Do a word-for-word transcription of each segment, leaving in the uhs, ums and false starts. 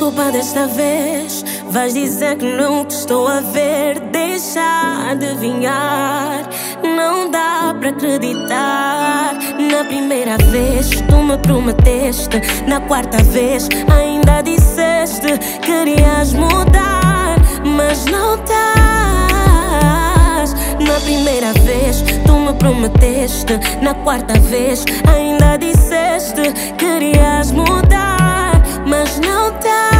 culpa desta vez. Vais dizer que não te estou a ver. Deixa adivinhar, não dá pra acreditar. Na primeira vez tu me prometeste, na quarta vez ainda disseste querias mudar, mas não estás. Na primeira vez tu me prometeste, na quarta vez ainda disseste querias mudar, mas não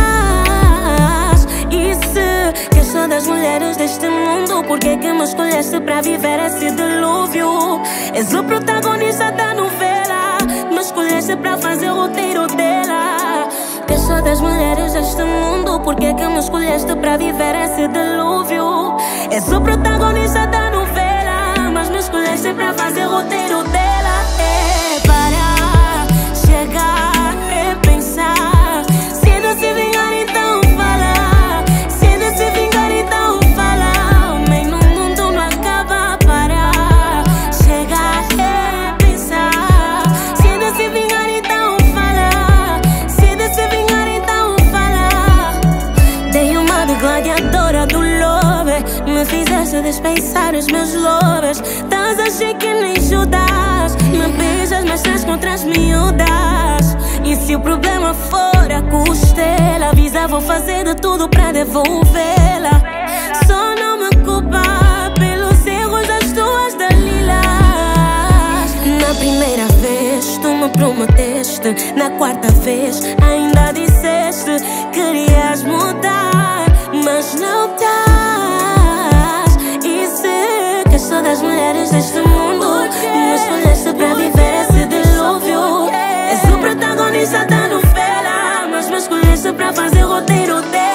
estás. E se queres só das mulheres deste mundo, por que que me escolheste pra viver esse dilúvio? És o protagonista da novela, me escolheste pra fazer o roteiro dela. Queres só das mulheres deste mundo, por que que me escolheste pra viver esse dilúvio? És o protagonista da novela, mas me escolheste pra fazer o roteiro dela. É parar, chegar, é pensar. Se é de se vingar, então fala. Se é de se vingar, então fala. Homem no mundo não acaba. Parar, chegar, é pensar. Se é de se vingar, então fala. Se é de se vingar, então fala. Dei uma de gladiadora do love, me fizeste despensar os meus lovers. Tás a chique que nem Judas, me beijas mas estás contra as miúdas. E se o problema for a costela, avisa, vou fazer de tudo pra devolvê-la. Só não me culpa pelos erros das tuas dalilas. Na primeira vez tu me prometeste, na quarta vez ainda disseste querias mudar, mas não estás. E se queres só das mulheres deste mundo, me escolheste pra viver esse dilúvio. És o protagonista da novela, mas me escolheste pra fazer o roteiro dela.